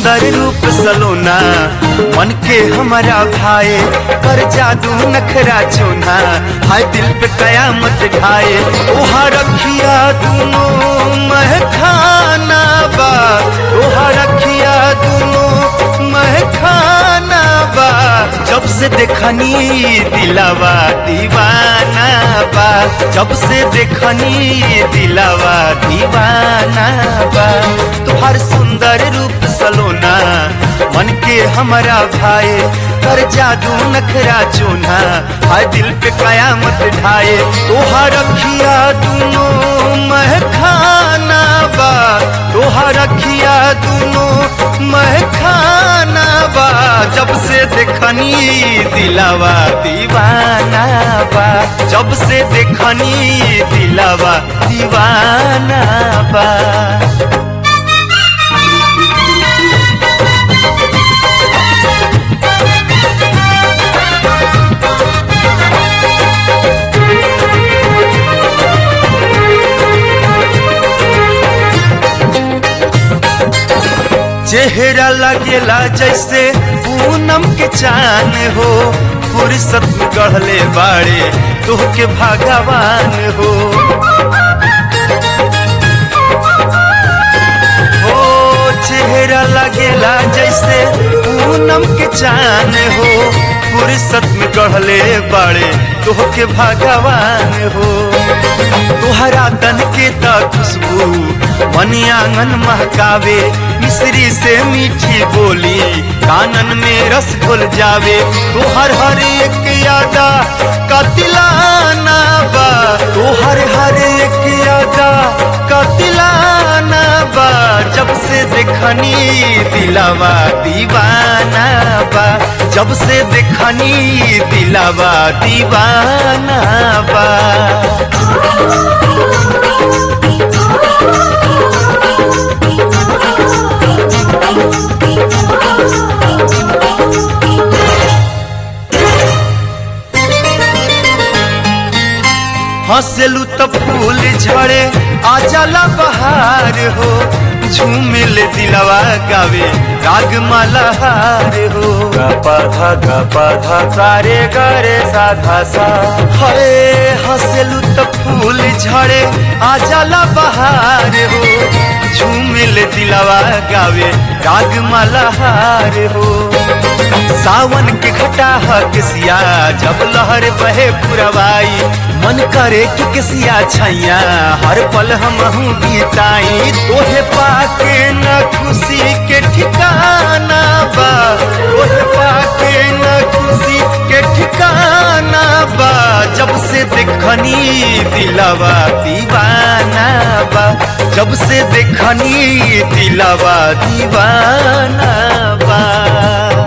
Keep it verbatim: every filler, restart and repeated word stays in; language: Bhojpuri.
सुंदर रूप सलोना मन के हमारा भाए, कर जादू नखरा चोना हाय दिल पे कयामत ढाए। तोहा रखिया दूनो महखाना बा, तोहा रखिया दूनो महखाना बा, जब से देखनी दिलावा दीवाना बा, जब से देखनी दिलावा दीवाना बा। तोहर सुंदर रूप सलोना मन के हमारा भाए, कर जादू नखरा चोना हाय दिल पे कयामत ढाए। तोहा रखिया दूनो महखाना बा, तोहा रखिया दूनो महखाना बा, जब से देखनी दिलावा दीवाना बा, जब से देखनी दिलावा दीवाना बा। चेहरा लगेला जैसे पूनम के चान हो, फुर्सत में गढ़ले बाड़े तोह के भगवान हो। ओ चेहरा लगेला जैसे पूनम के चान हो, फुर्सत में गढ़ले बाड़े तोह के भगवान हो। तोहरा तन के ता खुशबू मनी आंगन महकावे, मिश्री से मीठी बोली कानन में रस घुल जावे। तोहर हर एक यादा कातिलाना बा, तोहर हर एक यादा कातिलाना बा, जब से देखनी दिलावा दीवाना बा, जब से देखनी दिलावा दीवाना बा। हंसलू तो फूल झड़े आ जाला बहार हो, झूमिल दिलवा गावे राग मालाहार हो। गपा धा गपा धा सारे गरे साधा सा, हरे हंसलू तो फूल झड़े आ जाला बहार हो, झूमिल दिलवा गावे राग मालाहार हो। सावन के घटा किसिया जब लहर बहे पुरवाई, मन करे कि किसिया छैया हर पल हमहू बीताई। तोहे पाके न खुशी के ठिकाना बा, तोहे पाके न खुशी के ठिकाना बा, जब से देखनी दिलावा दीवाना बा, जब से देखनी दिलावा दीवाना बा।